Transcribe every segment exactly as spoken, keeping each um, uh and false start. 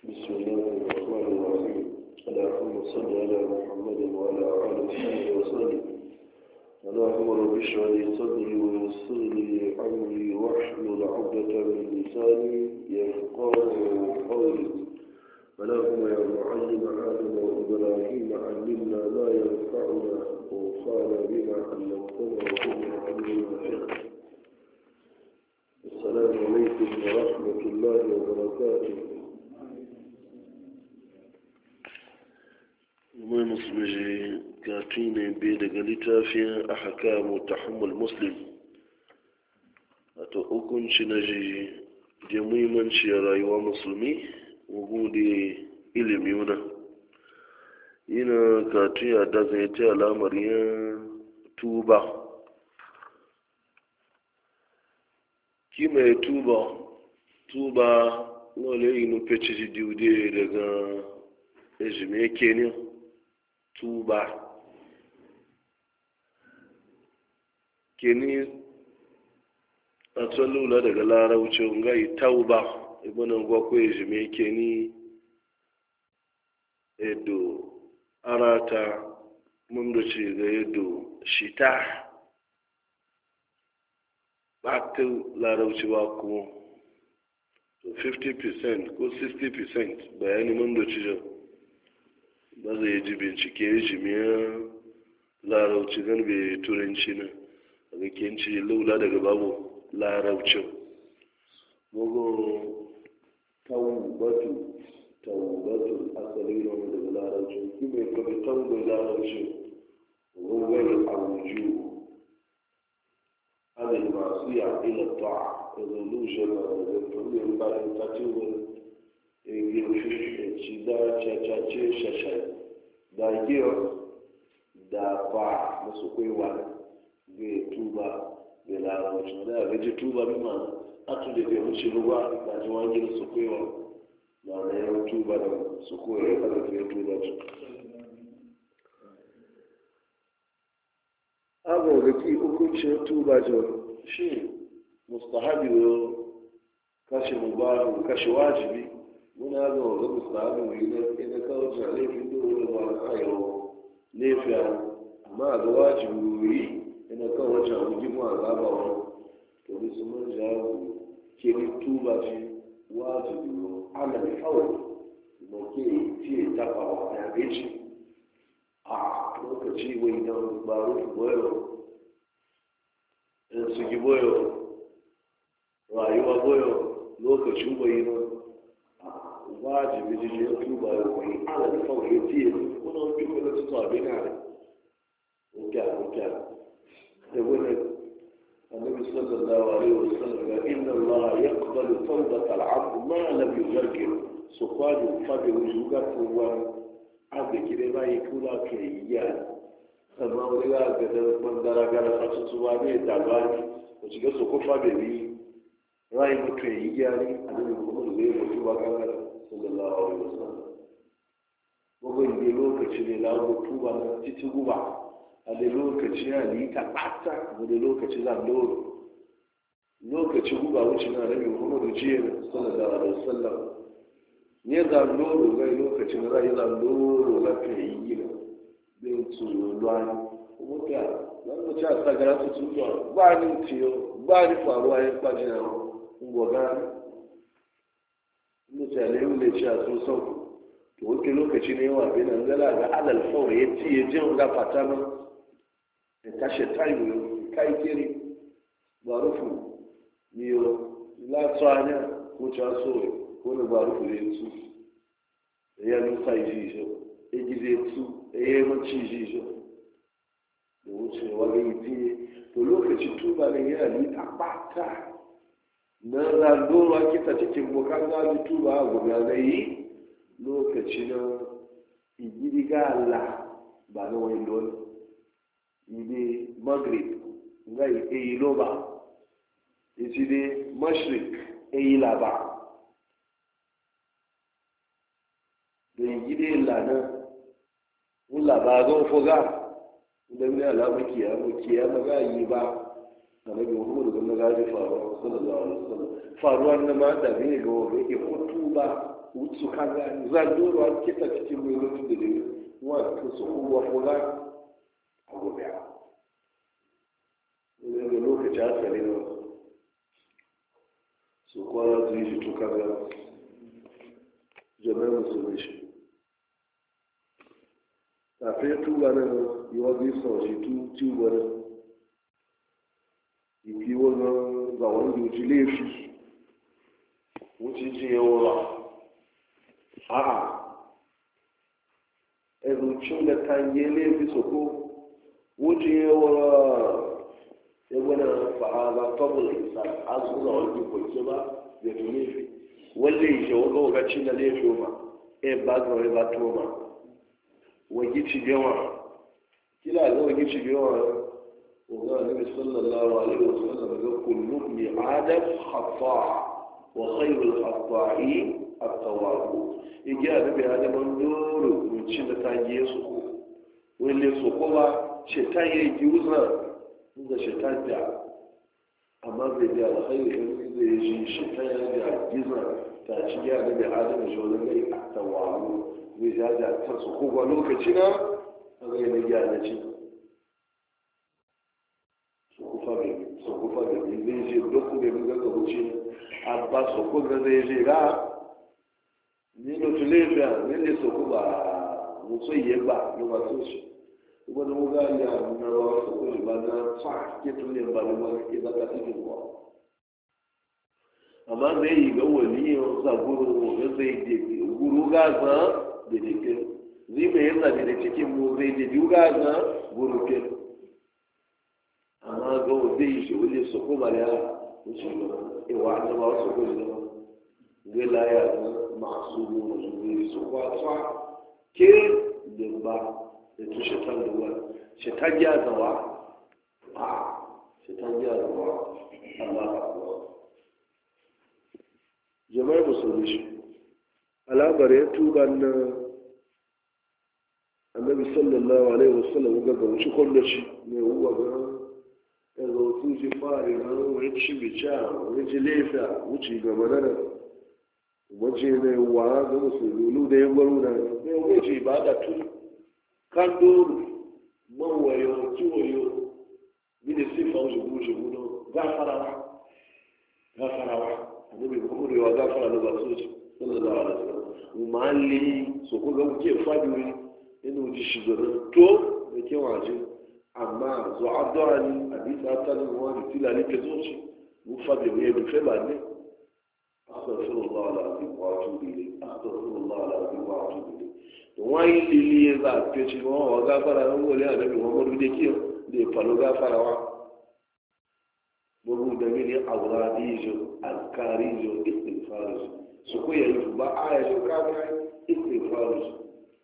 بسم الله الرحمن الرحيم اللهم صل على محمد وعلى آله وصحبه وسلم اللهم رب اشرح لي صدري ويسر لي أمري واحلل عقدة من لساني يفقهوا قولي اللهم يا معلم آدم وإبراهيم علمنا ما ينفعنا وانفعنا بما علمتنا وزدنا علما. السلام عليكم ورحمة الله وبركاته. mai musulmi katu ne bai daga littafin ahkamu tahammul muslim wato hukunci na ji da muhimmanci a rayuwa musulmi gude ilimi wuna yana katu ya da zai ta alamar yin tuba ki mai tuba tuba wale yi nufe ci diude daga ejime kenan tuba kini a tsallula daga laraucin gai tauba ibinan gwakwai jime kini edo arata mundoci ga edo shita batin larauci ba ko fifty percent ko sixty percent bayani mundoci jau ba zai ji bincike ya jimiyar larauci gan bai turanci na daga kenci laula daga babu laraucin mugu taubatu taubatu asali na daga laraucin ki mai kwabi tauba laraucin gungun abuju alil masu ya ila ta'a resolution na daga turin bayan tatiwar ci da cacace shashai da giyo da ba masu kwaiwa ga tuba ga larabci da ya gaji tuba bi ma a tu da bai wuce ruwa da ji wani da su kwaiwa da na yawon tuba da su koya ya kada fiye tuba su abu da ki hukuncin tuba ce shi mustahabi kashe mubarak kashe wajibi muna ga wani misali wuri na kawo jina laifin dole ba na ayo laifiya amma ga wajibi wuri ina kawo jina wuji mu a gaba wani to bi su mun jawo ke ni tuba ce wajibi wo ana kawo ma ke fiye tabawa ya gaji a lokaci wai don ba rufu boyo in su gi boyo rayuwa boyo lokaci bai nan wajibi jiji ya tuba ya kwai ala da kawai ya tiye kuna wani kuma da tuta abin yare wuka wuka da wani annabi sallallahu alaihi wasallam ga inna allah yaqbalu tawbata al-abd ma lam yuzakir so kwado fadi wujuga tuwa abe kire bai kula ke ya amma wani ga ga da bandara gara a tuwa ne da bani ko shiga so ko fadi bi rai mutu yi yari annabi kuma zai mutu ba kan sallallahu alaihi wasallam bugun ne lokaci ne lawo tuba na titi guba a da lokaci ya ni ta bata da lokaci zan doro lokaci guba wuce na rabi Muhammadu jiya sallallahu alaihi wasallam ne zan doro ga lokaci na rai zan doro la fi yi ne bin su lwani muta zan mu ta sagara su tuba ba ni tiyo ba ni faruwa ya kwaji na ngogana mutane wule ci a sun sau to wuke lokaci ne yawa bai nan gala ga alal faura ya ci ya jin ga fata nan ya kashe tayo kai kiri ba rufu miyo latsanya ko ci a so ko na ba rufu ya su ya nufa yi shi ya gize su ya yi manci shi shi da wuce wani yi fiye to lokaci tuba ne yana ni a bata na randoro kita cikin bukan zaɓi tuba a gudanai lokaci na igiriga Allah ba na wani lori ibe maghrib nga eyi loba iti de mashrik eyi laba da igide lana un laba ga foga da ne alama kiyama kiyama ga yi ba annabi Muhammadu bin gaji faruwa sallallahu alaihi wasallam faruwa na ma da ne ga wani ke tuba wuce kaga zan doro an kita cikin mai lokacin da ne wa ka so kuwa fuga a gobe ne da lokaci asali ne so kwa zai ji to kaga jama'a musulmi shi kafin tuba nan yi wa zai sauci tu tuba nan ibi wannan ga wani yuji laifi wuce ji yawa a'a ezucin da kan yi laifi su ko wuce yawa ya gwada fa'aza tabul isa a zuwa wani kwanke ba da tu laifi wale yi yawon ga wakacin da laifi ma e ba ga wani ba to ma wagi ci yawa kila ga wagi ci yawa وقال النبي صلى الله عليه وسلم كل ابن آدم خطاء وخير الخطائين التوابون يجي النبي آدم ندور من شدة تانجيه سقو واللي سقوها شيطان يجوزها هذا شيطان جاء أما بيجي الخير إذا يجي شيطان يجوزها تأتي النبي آدم جولنا التوابون وإذا جاء تسقوه ولوكتنا هذا يجي على شيء sokufa da zai je duk da mun ga wuce abba sokun da zai je ga ni no tulefa ne ne sokuba muso yeba no wato shi kuma da muga ya na wa sokun ba na tsa ke tule ba ne ma ke da ta cikin ba amma zai yi ga wani yo za guru ga zai je guru ga za da dike zai mai yasa da cikin mu zai je duga za guru ke amma ga wanda yi shi wani soko ba da wuce ba ewa an zama wasu soko ne ga laya na masu zuwa soko a tsa ke da ba da tu shetan da wani shetan ya zawa a shetan ya zawa Allah ba kuwa jama'ar musulmi shi alamar ya tuba na annabi sallallahu alaihi wasallam ga ga wuce kwallo shi mai wuwa ga ẹ̀rọ tó ti fáàrí náà wọ́n ti bìíṣà wọ́n ti léèfà wọ́n ti gàmọ́ náà wọ́n ti rẹ̀ wà á gbọ́dọ̀ sọ̀rọ̀ olóde ẹgbẹ́rún náà ní wọ́n ti ìbáàdà tó kándóòrù mọ́wọ́yọ tí wọ́n yọ bí lè sí ìfà òṣèlú òṣèlú náà gáfara wa gáfara wa àdébí kúrò yọ gáfara ló bá tó sọ́dọ̀ lọ́wọ́ rẹ̀ sọ́dọ̀ wọ́n máa ń lé sọ̀kọ́ gbọ́dọ̀ kí ẹ̀ fábìrì nínú òjìṣìgbọ̀n tó lè kí wọ́n àjẹ́ amma zuwa addu'ani hadisa ta ne wani tila ne ke zoci mu fabe ne da fe ba ne astaghfirullah alazim wa atubu ilayh astaghfirullah alazim wa atubu ilayh to wai lili ya za ke ci mo wa gafara ran gole a nabi muhammadu da kiyo da falo gafara wa bugu da mini awradijo alkarijo istighfar su ko yayi ba aya jo ka ga istighfar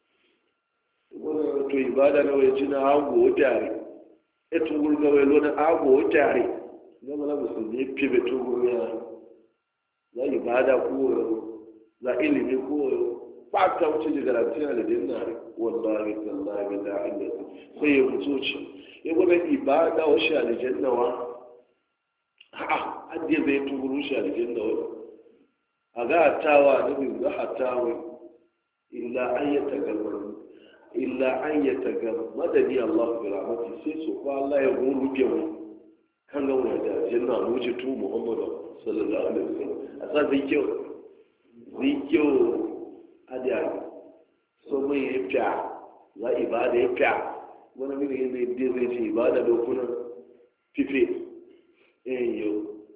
to ibada na waje na hago tare e tungul ga wai lona hago tare ga mala musulmi pibe tungul ya la ibada ko la ilimi ko fata wuce da garantiya da dinna wallahi tallahi da inda sai ya mutuci ya gobe ibada wa sha aljanna wa ha hadde zai tungulu sha aljanna wa aga tawa da bin za hatawi illa ayyata galman illa an ya taga madadi Allah bi rahmati sai su ko Allah ya guru ke mu kan ga wani da janna mu ji tu Muhammad sallallahu alaihi wasallam a sa zai kyau zai kyau adiya so mai ya fiya za ibada ya fiya wani mini yana yadda zai ce ibada dokunan fife eh yau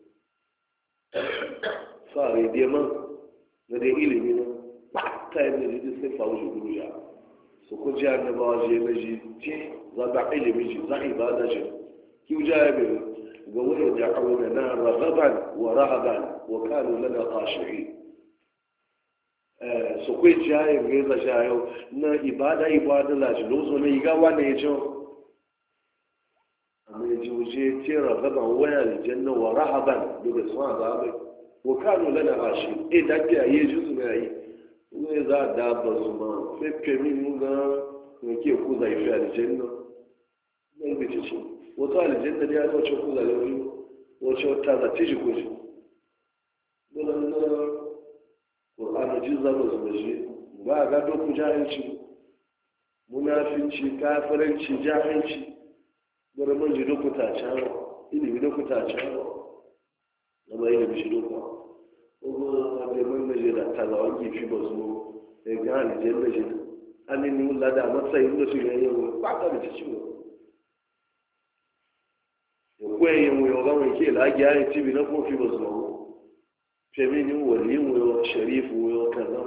sa rai man na dai ilimi na ba ta yi da zai sai fawo shi guru ya su ku ji annabawa je na ji ce za ta ilimi ji za ibada ji ki wuja ya bai ga wani da auna na ragaban wa rahaban wa kanu lana qashi'in eh su ku ji ya yi ga za yau na ibada ibada la ji lozo ne iga wane jo amma ji wuje ce ragaban wa aljanna wa rahaban daga suwa ga bai wa kanu lana qashi'in eh da ke yi juzu ne yi ne za a daba su ma fefe min ga wanke ku zai fi aljanna nan bici ce wata aljanna ne ya wace ku zai yi wace wata za ta ji ku ji wannan na ƙur'an ji zama su mashi ba ga doku jahilci munafinci kafiranci jahilci bari man ji doku ta cawa ilimi doku ta cawa na ba ilimi shi doku ko da man na je da ta zawan gifi ba su da ga alijin da shi an yi nula da matsayin da su ga yau ba ka da ciwo kwenye mwe ogamu ke lagi ya tibi na kofi bazo femini wali mwe sharifu mwe kaza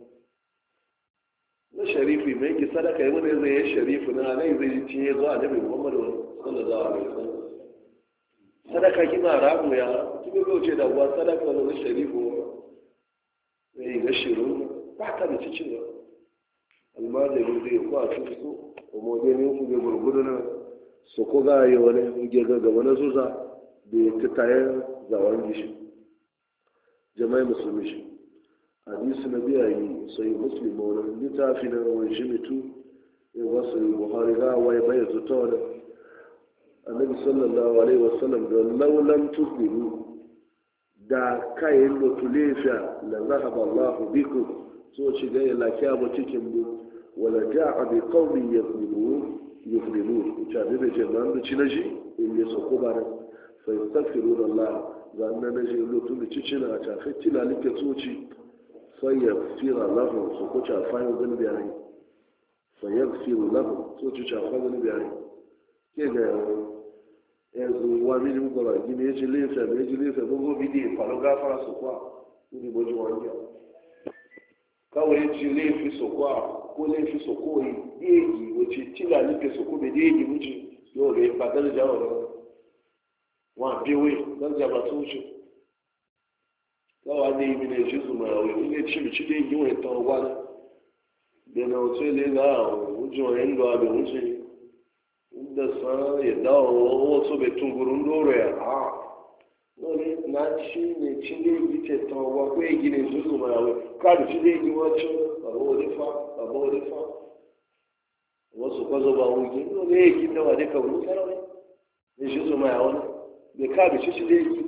na sharifu mai ki sadaka yi wani zai sharifu na nan zai cinye zuwa annabi Muhammad sallallahu alaihi wasallam sadaka kina ramu ya kibe ko ce da wa sadaka wani sharifu ne ga shiru ba ta da cikin almajiri zai ko a cikin su kuma dai ne ku ga gurguruna su ko ga yi wani gega gaba na zuza da ya ta tayar zawon gishi jama'i musulmi shi hadisi na biya yi sai musulmi wani littafi na wani shi mitu ya wasu buhari ga wai bai zuta wani annabi sallallahu alaihi wasallam da laulan tusbiru da kayan lotulefiya la zahaba allahu bikum so ci ga ila kyamu cikin bu wala ja'a bi qaumin yadhlimun yuflimun tabi da jama'an da cinaji in ya soko bara fa yastaghfiru Allah zanna na je lutun da cicina a tafi tilalike tsoci fa yaghfira lahu su ko ta fa yin zan biyayi fa yaghfiru lahu so ci ta fa zan biyayi ke ga yanzu wa mini mu gaba gine ya ji lefa ya ji lefa ko go bidi fa lo gafara su kwa ni boji wanja kawai ji lefi su kwa ko lefi su koyi deji wace tila nike su kuma deji wuce yau da ya fadar jawar wa biwe don jaba su wuce kawa ne yi mine shi su ma wai ne ci bici deji wani ta wani da na wace le ga wuce wani yin gawa da wuce inda sa ya dawo wasu bai tungurun doro ya a wani na ci ne ci deji ce ta wa ko ya gine su su ma wai kada ci deji wacce ba wani fa ba wani fa wasu kwazo ba wuce ne ya gina wa duka wani sarari ne shi su maya wani bai kabi shi shi da yake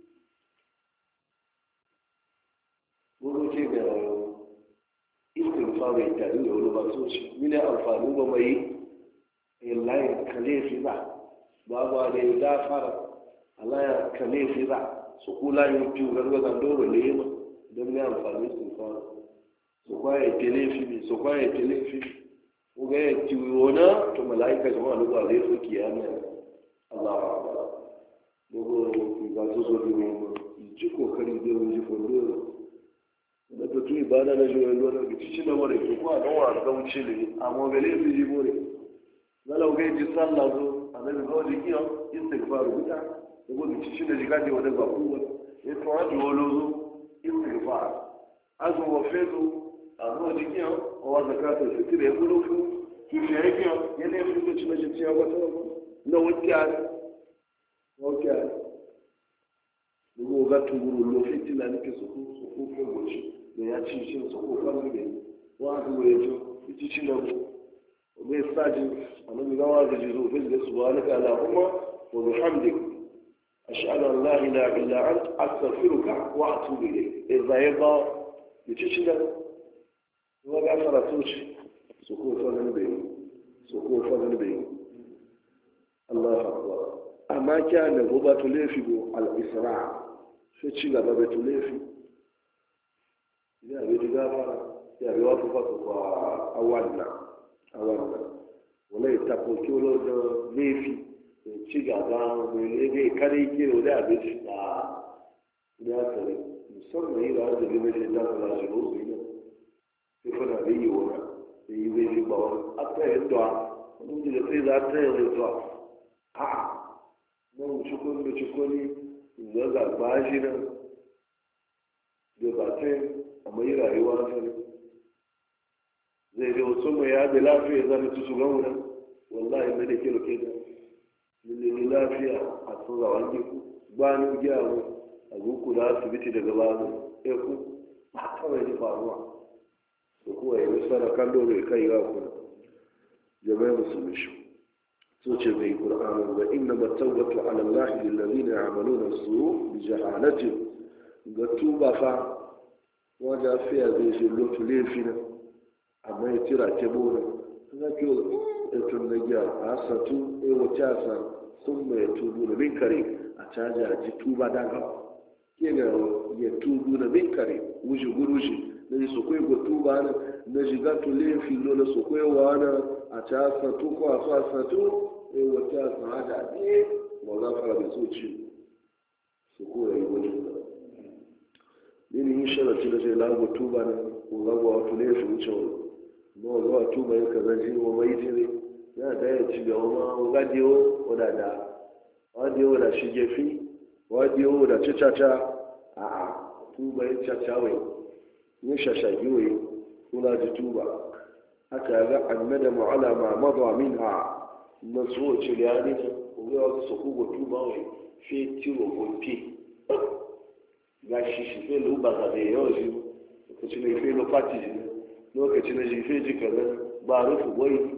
wani ke ga istin fa bai tare da wani ba so shi mini amfani ba mai yin layin kalefi ba ba ba da ya gafara a layin kalefi ba su kula yin fiye gargazan doro ne ma don ne amfani su fa su kwaye telefi ne su kwaye telefi uga ya tiwona to malaika jama'a lugha zai fi kiyama Allah akbar dogo ba su zo ne ji kokari da wani fondo da to tuni ba na jo lo na bici na wore ko ko don wa ga wuce ne amma gale su ji more zala uga ji sallah zo annabi go ji kiyo istighfar buta dogo bici ne jiga de wada ba ku ne to wa jo lo zo istighfar azu wa fedu àwọn òdìkíyàn ọwọ́ zakata fìtì rẹ̀ gbọ́dọ̀ fún kìfì ẹ̀kíyàn yẹn ní ẹ̀fún tó ti méjì tí a wọ́n tó náà wọ́n kí a rẹ̀ wọ́n kí a rẹ̀ gbogbo ọgá tó gbúrò lọ fìtì náà ní kí sọkó sọkó fún ọgbọ̀nsì lẹ́yìn àti ìṣe sọkó fámìlì wọ́n á dúró ẹjọ́ fìtì tí náà bọ̀ ọgbẹ́ sáàjì àwọn mi gáwá àgbèjì rò fún ìgbésù wọn ní kàlà ọmọ wọ̀lú hàmdì aṣáájú aláìlá ìlà àtàfírùkà wà àtúbìlẹ̀ ẹ̀zà ẹ̀bá fìtì tí náà wọ́n bá fara tó ṣe sókó fọ́nà bẹ̀rẹ̀ sókó fọ́nà bẹ̀rẹ̀ Allah akbar amma kya da goba to lefi go al-isra sai ci gaba da to lefi ya bi diga fara ya bi wato fa ko awanna awanna wala ita ko kilo da lefi ci gaba ne ne kare ke da abin shi da ya tare musamman yi da arziki ne da ta shi ko ne fana da yi wani da yi zai shi bawon a tsaye da wani da sai za a tsaye zai zuwa a nan cikon da cikoni da zarba shi nan da ba ta a mai rayuwa ta ne zai da wasu mai ya da lafiya zama ci shugan wunan wallahi mai da ke roke da lullu lafiya a tsorawan giku gbanin gyaru a zuku da asibiti daga bazu ya ku ba kawai da faruwa da kuwa yi sana kallo mai kai ga kuna jama'i musulmi shi so ce mai ƙur'anin ga inna matawbatu ala Allah lillazina ya'maluna su bi jahalatin ga tuba fa wọ́n já fẹ́ àgbèsè lótú léèfin náà àmọ́ ìtìrà tẹ́bó rẹ̀ wọ́n kí ètò nàìjíríà àásàtú ewu tí a san sun mai tubu da bin kare a caji a ji tuba daga ke ga ya tubu da bin kare wuce gurushi na yi su kwai ga tuba na na shiga tule filo na su kwai wa na a ca asatu ko a su asatu ewu tí a san aja ne ma za fara da soci su ko ya yi wajen da nini yi sharaci da zai lagu tuba na ko lagu a tule fi wuce wani ma zuwa tuba yin kaza ji wa mai jire ya da ya ci gaba ma gadiyo wadada wadiyo da shigefi wadiyo da cicaca a a tuba yin cacawai yin shashagiwai kula ji tuba haka ya ga annada ma'ala ma madwa min ha na so ci ya ne kuma ya su kugo tuba wai fe tiro gopi ga shi shi fe lu ba ga da yau shi lokacin ne fe lo pati lokacin ne ji fe ji kaza ba rufu wai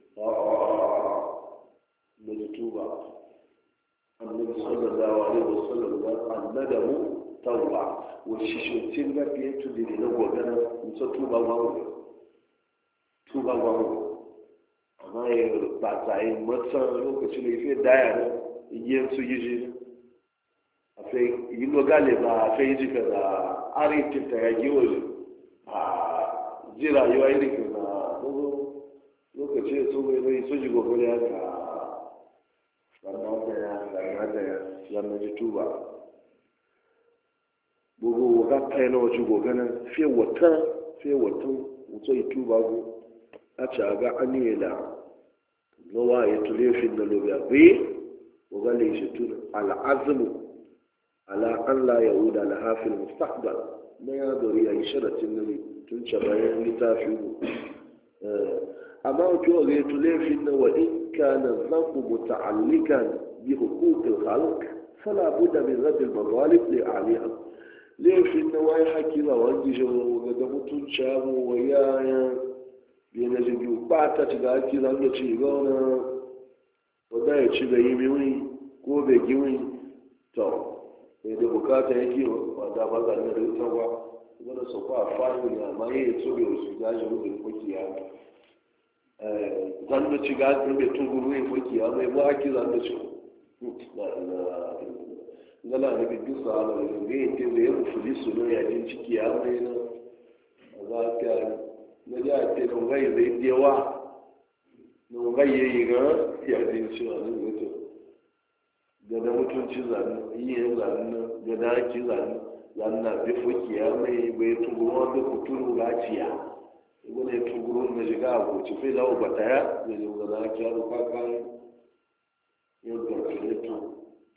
da tuba annabi sallallahu alaihi wasallam ya annada mu tawba wa shi shutin ga ke tudi da gogana musa tuba wawo tuba wawo amma ya ba ta yi matsa lokacin da ya daya ne yin su yi ji a sai yi logale ba a sai ji kaza arikin ta ya giwo a ji rayuwa irin na lokaci ya so mai rai soji gobe ya ga sannan da ya sannan da ya sannan ji tuba gbogbo waka kai na wajen gobe nan fiye wata fiye wata wuce yi tuba go a ci aga an yi la nawa ya tule fi na lobe a bai waga le shi tuna al'azimu ala an la yahuda la hafil mustaqbal na ya dori ya yi sharatin nan tun ce bayan littafi amma wato ga yato laifin na wa in kana zambu muta'allikan bi huquqil khalq fala budda min radd al mazalib li aliha laifin na wai hakira wanda je ga da mutunci mu wayaya bi na je ba ta ga hakira da ci ga na wanda ya ci da yi mi ko be giwi to sai da bukata yake wanda ba za ne da ita ba wanda su fa fa ne amma yayi so be su gaji mu da kiyaye zan da ci gaji mai tunguru yin fuki ya mai ba haki zan da ci ngala da bidu sa ala da ga yin te da ya fuli su no ya jin ciki ya mai na za ka na ja te no gai da dewa no gai yayi ga ya jin ci a nan wato da da mutunci zan yi zan da da haki zan zan na bi fuki ya mai bai tunguru da kuturu gaciya wani tugurun na shiga a goci fai lawo ba ta ya da yau da za ki yaro kakan yadda fileto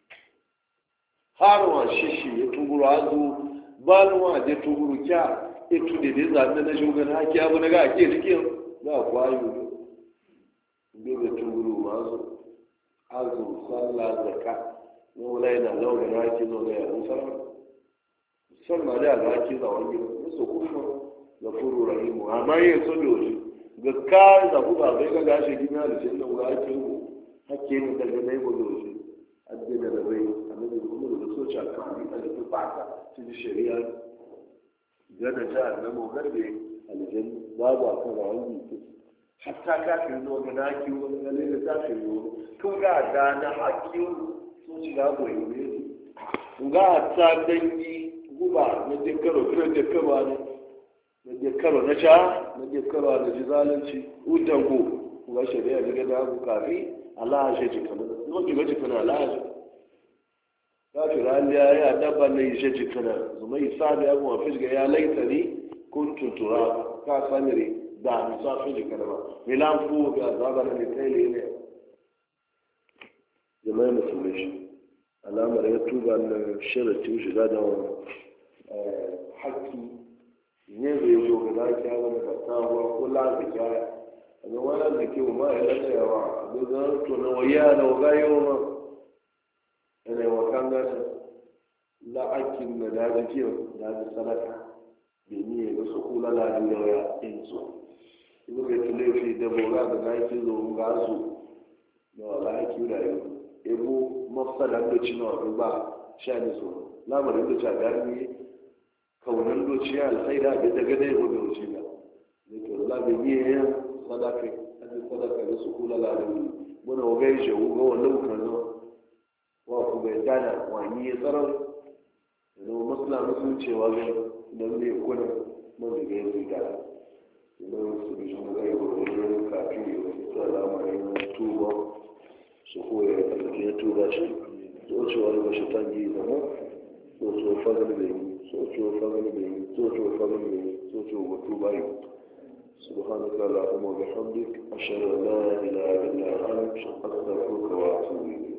har wa shishi ya tuguru a zo ba ni wa da tuguru kya etu da dai zaɓe na shugan haki abu na ga ake cikin za a kwayo ne da tuguru masu azu sallah zaka na wula yana zaune na haki zaune ya musamman musamman da ga haki zawon gida musu kuma da furu rahimu amma yin so doji ga ka da ku ba bai ga gashi gina da shi da wura ke ku hakke ne daga dai go doji adde da bai annabi kuma da so cha kan da ku fata cikin shari'a gana ja na mu garbe aljan babu akan rawan yi hatta ka fi no ga naki wani gale da ta fi no kun ga da na hakki sun shiga goyi ne ga ta dangi guba na dikkaro kira dikkaro ne na jekaro na sha na jekaro da jizalanci udan ko kuma shari'a daga da abu kafi Allah ya ce kana no ki gaji kana Allah ya kafi raliya ya dabba ne ya ce kana zuma isa da abu wa fisga ya laitani kuntu turab ka sanire da musafi ji kana ba milan fu ga zabana ne kai ne jama'a musulmi alamar ya tuba na sharati shiga da hakki ne zai zo ga zaki ya zama tawa ko lafi ya a ga wani da ke ma ya lada yawa a ga zan to na waya na waga yau ma yana wa kan gasa la'akin na daji ke daji sadaka da ni ya gasu kula da ni da ya in so ina ga tulefi da boga da zaki zo ga su da la'aki da yau ebo mafsada da cinawa ba sha ne so lamarin da ta gani kaunan dociya alkhaira abin da gada ya gobe wuce ba ne to la bai yi ya sadaka aji sadaka da su kula la da muna wagai je wuga wannan kazo wa ku bai dana wani ya tsaron da musulma sun cewa ga da ne kuna mun ga yi da idan su bi sun ga yi gobe kafin ya al'amarin tuba su koya ya tuba shi so ce wani ba shi tangi da mu so ce fagal da yi so ce fagal da yi so ce fagal da yi so ce wa tuba yi subhanaka allahumma wa bihamdik ashhadu an la ilaha illa anta astaghfiruka wa atubu ilayk